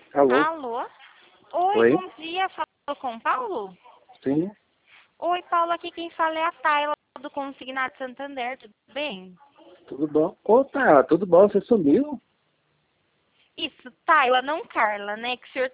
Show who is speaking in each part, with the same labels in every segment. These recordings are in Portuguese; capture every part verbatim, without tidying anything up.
Speaker 1: Alô?
Speaker 2: Alô? Oi,
Speaker 1: Oi?
Speaker 2: bom dia. Falo com o Paulo?
Speaker 1: Sim,
Speaker 2: Oi, Paulo. Aqui quem fala é a Tayla do Consignado Santander. Tudo bem?
Speaker 1: tudo bom? Ô, tá, tudo bom? Você sumiu?
Speaker 2: Isso, Tayla, não Carla, né? Que o senhor...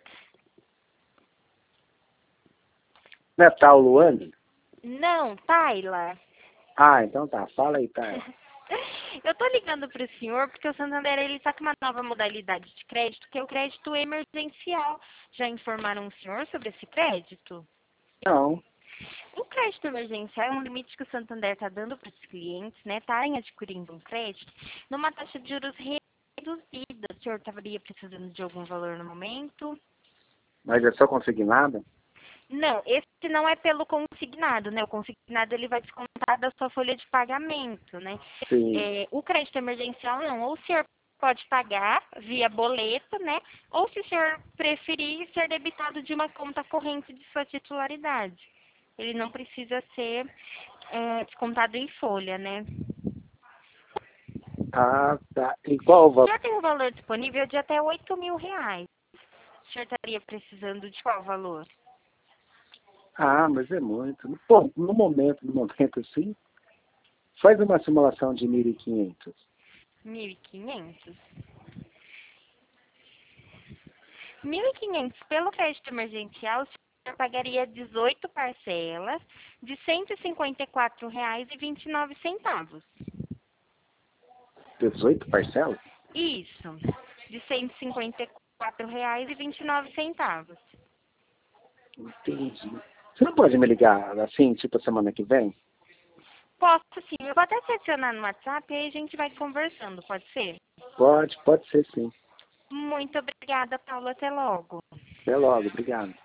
Speaker 1: Natal, Luane?
Speaker 2: Não, Tayla.
Speaker 1: Ah, então tá. Fala aí, tá.
Speaker 2: Eu tô ligando pro senhor porque o Santander ele tá com uma nova modalidade de crédito, que é o crédito emergencial. Já informaram o senhor sobre esse crédito?
Speaker 1: Não.
Speaker 2: O crédito emergencial é um limite que o Santander está dando para os clientes, né? Estarem adquirindo um crédito numa taxa de juros reduzida. O senhor estaria precisando de algum valor no momento?
Speaker 1: Mas é só consignado?
Speaker 2: Não, esse não é pelo consignado, né? O consignado ele vai descontar da sua folha de pagamento, né?
Speaker 1: Sim.
Speaker 2: É, o crédito emergencial não. Ou o senhor pode pagar via boleto, né? Ou se o senhor preferir ser debitado de uma conta corrente de sua titularidade. Ele não precisa ser é, descontado em folha, né?
Speaker 1: Ah, tá. E qual o
Speaker 2: O
Speaker 1: valor?
Speaker 2: senhor tem um valor disponível de até oito mil reais. O senhor estaria precisando de qual valor?
Speaker 1: Ah, mas é muito. Bom, no momento, no momento sim, faz uma simulação de mil e quinhentos.
Speaker 2: Mil e quinhentos. Mil e quinhentos pelo crédito emergencial, o senhor pagaria dezoito parcelas de cento e cinquenta e quatro reais e vinte e nove centavos.
Speaker 1: dezoito parcelas?
Speaker 2: Isso, de cento e cinquenta e quatro reais e vinte e nove centavos.
Speaker 1: Entendi. Você não pode me ligar assim, tipo, semana que vem?
Speaker 2: Posso sim, eu vou até te adicionar no WhatsApp e aí a gente vai conversando, pode ser?
Speaker 1: Pode, pode ser sim.
Speaker 2: Muito obrigada, Paula. Até logo.
Speaker 1: Até logo, obrigado.